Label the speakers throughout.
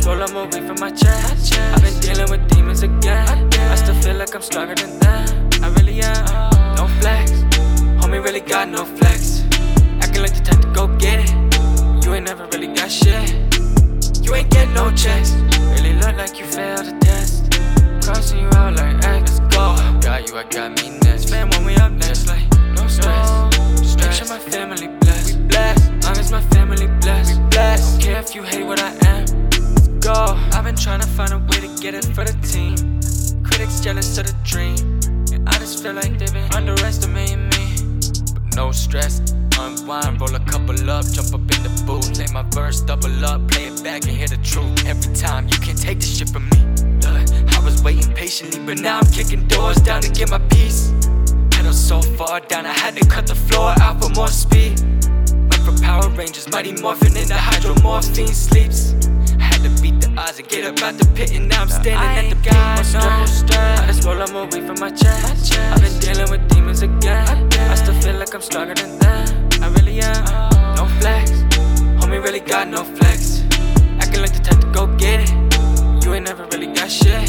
Speaker 1: just roll up more weed from my chest. I've been dealing with demons again. I still feel like I'm stronger than them. I really am. No flex, homie really got no flex. Acting like the type to go get it. You ain't never really got shit. You ain't get no checks. Really look like you failed the test. Crossing you out like X. Let's go. Got you, I got me next. Fam, when we up next, like no stress. Make sure my family blessed. We blessed. Long as my family blessed. We blessed. Don't care if you hate what I am. Let's go. I've been trying to find a way to get it for the team. Critics jealous of the dream. And I just feel like they've been underestimating me. But no stress. Unwind, roll a couple up, jump up in the booth. Let my verse double up, play it back and hear the truth. Every time, you can't take this shit from me. I was waiting patiently, but now I'm kicking doors down to get my piece. Pedal so far down, I had to cut the floor out for more speed. Went from Power Rangers, Mighty Morphin into hydromorphine sleeps. I had to beat the odds and get up out the pit, and now I'm standing at the peak. No stress, I just roll up more weed from my chest. I've been dealing with demons again. I still feel like I'm stronger than them. I really am. No flex, homie really got no flex. Acting like the type to go get it. You ain't never really got shit.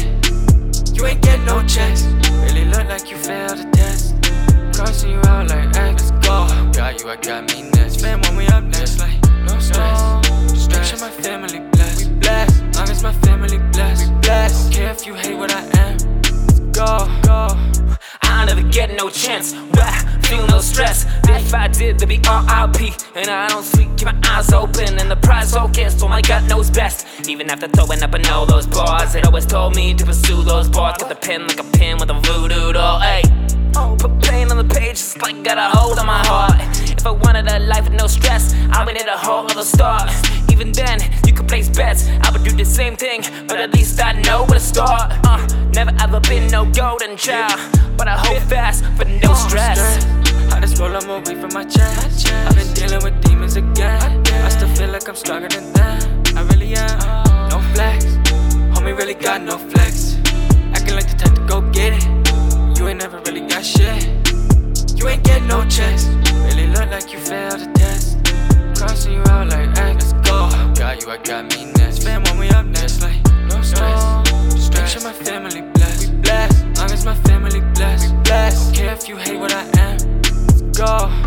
Speaker 1: You ain't get no checks. Really look like you failed the test. Crossing you out like X. Let's go. Got you, I got me next. Fam, when we up next, like no stress. Make sure my family blessed. We blessed. Long as my family blessed. We blessed. Don't care if you hate what I am. Let's go.
Speaker 2: I never get no chance. Feel no stress. If I did, there'd be RIP. And I don't sleep, keep my eyes open. And the prize all gets, so my gut knows best. Even after throwing up in all those bars, it always told me to pursue those bars. Got the pen like a pin with a voodoo doll, ayy. Put pain on the page, it's like got a hold on my heart. If I wanted a life with no stress, I would hit a whole other start. Even then, you could place bets, I would do the same thing, but at least I know where to start. Never ever been no golden child, but I hold fast for no stress.
Speaker 1: I just roll up more weed from my chest. I've been dealing with demons again. I still feel like I'm stronger than them. I really am. No flex, homie really got no flex. Acting like the type to go get it. You ain't never really got shit. You ain't get no checks. Really look like you failed the test. Crossing you out like X. Let's go. Got you, I got me next. Fam, when we up next, like no stress. Make sure my family blessed. We blessed. Long as my family blessed. We blessed. Don't care if you hate what I am. Let's go.